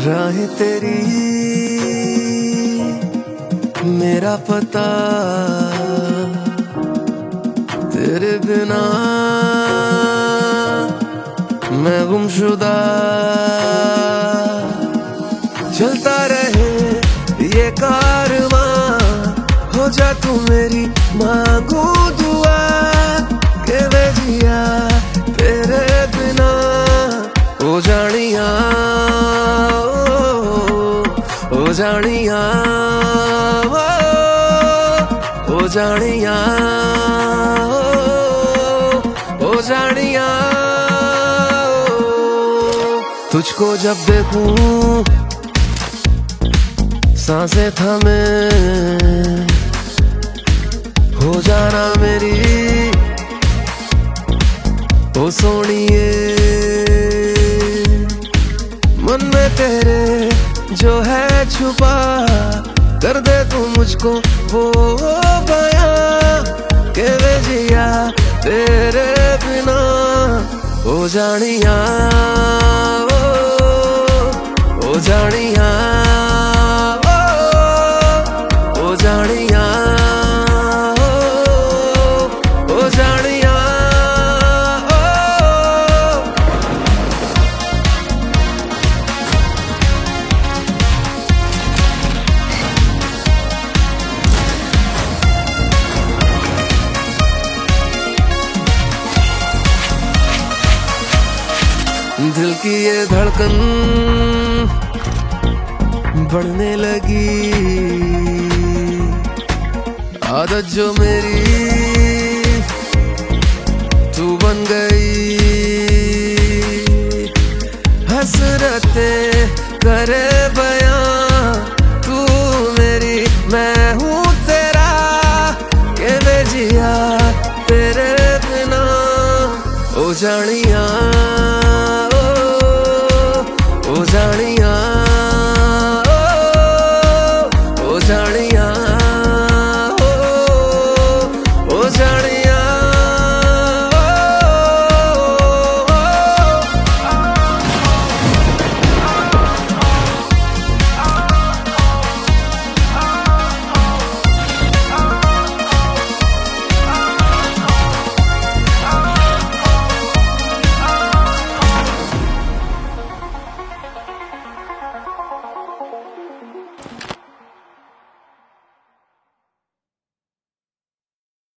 राहें तेरी मेरा पता, तेरे बिना मैं गुमशुदा। चलता रहे ये कारवां, हो जा तू मेरी मांगू दुआ। के वे जिया तेरे बिना ओ जानिया, ओ जानिया, ओ जानिया, ओ जानिया। तुझको जब देखूं सांसें थमे, हो जाना मेरी ओ सोनिए। मन में तेरे जो है छुपा, कर दे तू मुझको वो बयां। के वे जिया तेरे बिना ओ जानिया, ओ जानिया, ओ जानिया, ओ जानिया। दिल की ये धड़कन बढ़ने लगी, आदत जो मेरी तू बन गई। हसरतें करे